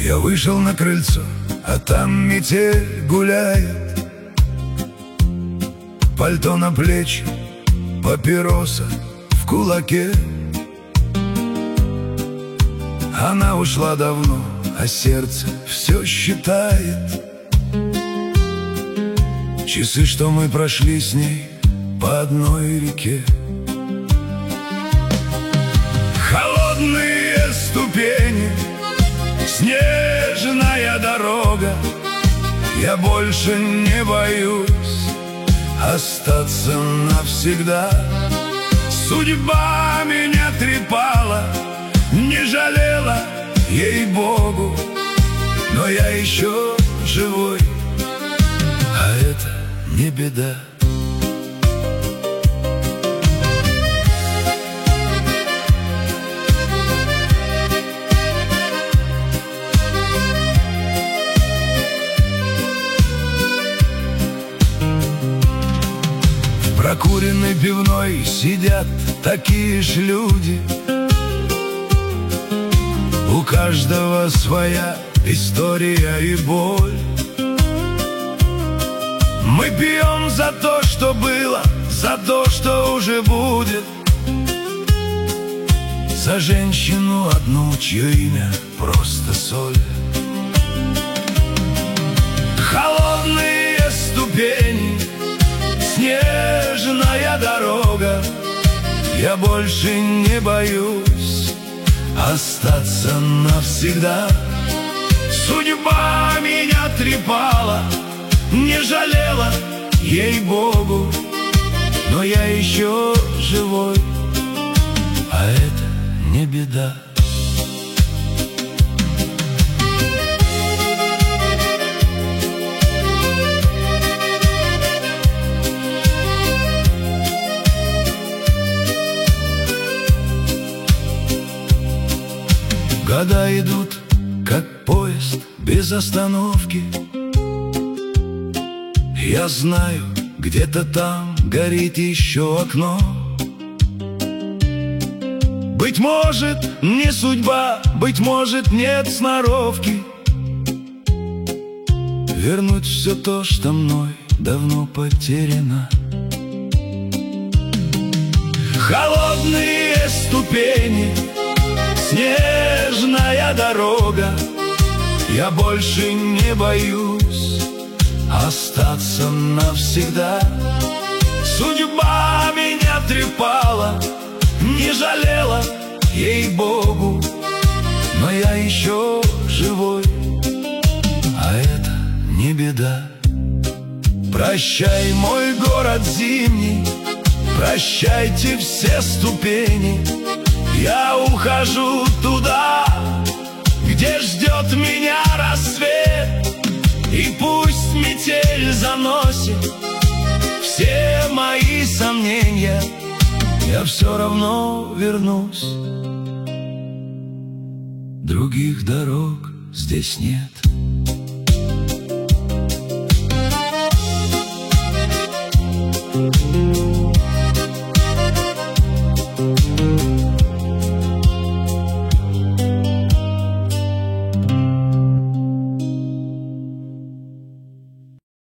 Я вышел на крыльцо, а там метель гуляет. Пальто на плечи, папироса в кулаке. Она ушла давно, а сердце все считает часы, что мы прошли с ней по одной реке. Холодные ступени, снежная дорога. Я больше не боюсь остаться навсегда. Судьба меня трепала, не жалела, ей-богу, но я еще живой, а это не беда. В прокуренной пивной сидят такие ж люди. У каждого своя история и боль. Мы пьем за то, что было, за то, что уже будет, за женщину одну, чье имя просто соль. Холодные ступени, снежная дорога. Я больше не боюсь остаться навсегда. Судьба меня трепала, не жалела, ей-богу, но я еще живой, а это не беда. Года идут, как поезд без остановки. Я знаю, где-то там горит еще окно. Быть может, не судьба, быть может, нет сноровки вернуть все то, что мной давно потеряно. Холодные ступени, снежная дорога. Я больше не боюсь остаться навсегда. Судьба меня трепала, не жалела, ей-богу, но я еще живой, а это не беда. Прощай, мой город зимний, прощайте все ступени. Я ухожу туда, где ждет меня рассвет, и пусть метель заносит все мои сомнения, я все равно вернусь. Других дорог здесь нет.